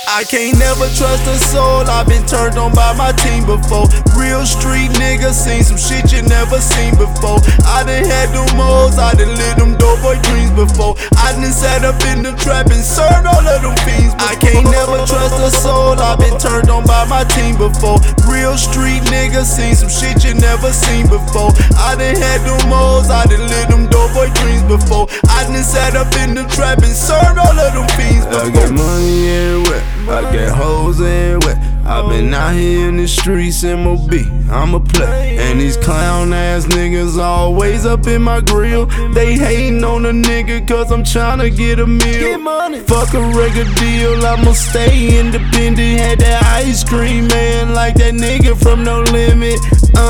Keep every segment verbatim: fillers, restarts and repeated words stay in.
I can't never trust a soul, I've been turned on by my team before. Real street niggas, seen some shit you never seen before. I done had them hoes, I done lit them doughboy dreams before. I done sat up in the trap and served all of them fiends before. I can't never trust a soul, I've been turned on by my team before. Real street niggas, seen some shit you never seen before. I done had them hoes, I done lit them doughboy dreams before. I done sat up in the trap and served all of them fiends before. I got money everywhere, I got hoes everywhere. I've been out here in the streets, M O B, I'm a play. And these clown ass niggas always up in my grill. They hating on a nigga cause I'm tryna get a meal. Fuck a record deal, I'ma stay independent. Had that ice cream man like that nigga from No Limit.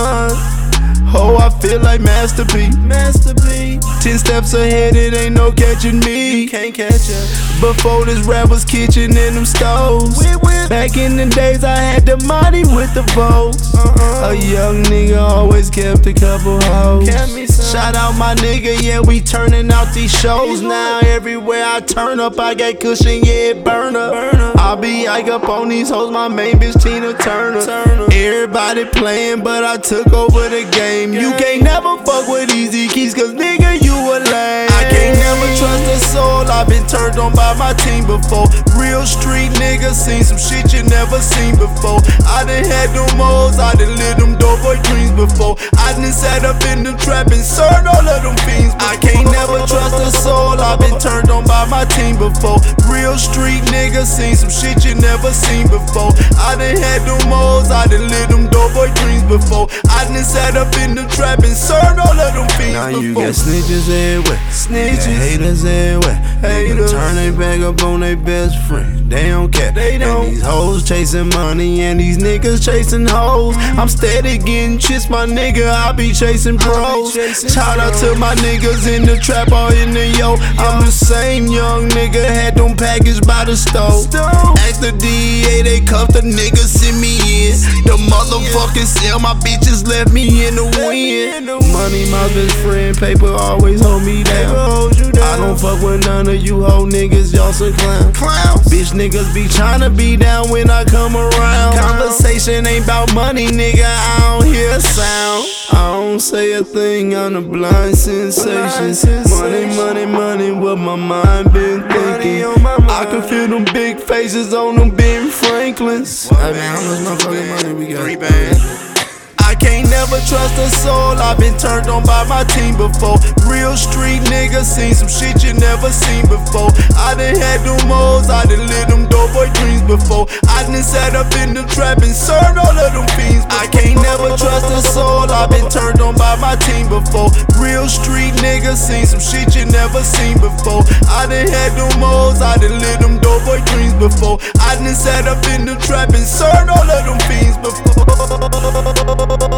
Uh Oh, I feel like Master P. Master P. Ten steps ahead, it ain't no catching me. You can't catch us. Before this rap was kitchen in them stoves. Back in the days, I had the money with the votes. Uh-uh. A young nigga always kept a couple hoes. Shout out my nigga, yeah, we turning out these shows now. Everywhere I turn up, I got cushion, yeah, it burn up. I be like up on these hoes, my main bitch Tina Turner. Everybody playing, but I took over the game. You can't never fuck with Easy Keys, cause nigga, you a lame. I can't never trust a soul, I've been turned on by my team before. Real street niggas, seen some shit you never seen before. I done had them hoes, I done lit them doughboy dreams before. I done sat up in the trap and served all of them fiends before. I can't never trust a soul, I've been turned on by my team before. Real street niggas, seen some shit you never seen before. I done had them hoes, I done lit them doughboy dreams before. I done sat up in the trap and served all of them fiends now before. You got snitches everywhere, Snitches, haters everywhere. Haters turn they back up on their best friend. They don't care. They don't. And these hoes chasing money and these niggas chasing hoes. I'm steady getting chicks, my nigga. I be chasing pros. Shout out to my niggas in the trap or in the yo. I'm the same young nigga, had them packaged by the stove. Ask the D A, they cuffed the nigga, send me in. The motherfucking cell, my bitches left me in the wind. Money my best friend, paper always hold me down. I don't fuck with none of you hoe niggas, y'all some clowns. Clowns. Bitch niggas be tryna be down when I come around. Conversation ain't about money, nigga, I don't hear a sound. I don't say a thing, I'm a blind sensation. Money, money, money, what my mind been thinking. I can feel them big faces on them Ben Franklins. I mean, how much motherfucking money we got? Three bands. I can't never trust a soul, I've been turned on by my team before. Real street niggas, seen some shit you never seen before. I done had them hoes, I done lit them doughboy dreams before. I done sat up in the trap and served all of them fiends before. I can't never trust a soul, I've been turned on by my team before. Real street niggas, seen some shit you never seen before. I done had them hoes, I done lit them doughboy dreams before. I done sat up in the trap and served all of them fiends before.